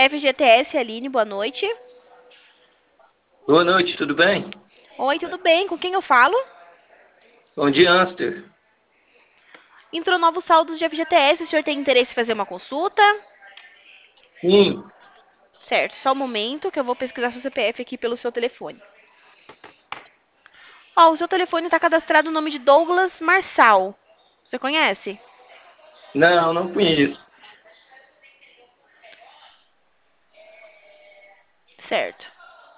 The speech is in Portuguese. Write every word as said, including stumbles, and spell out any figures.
F G T S, Aline, boa noite. Boa noite, tudo bem? Oi, tudo bem? Com quem eu falo? Bom dia, Amster. Entrou novos saldos de F G T S, o senhor tem interesse em fazer uma consulta? Sim, Certo, só um momento que eu vou pesquisar seu C P F aqui pelo seu telefone. Ó, o seu telefone está cadastrado no nome de Douglas Marçal. Você conhece? não, não conheço. Certo.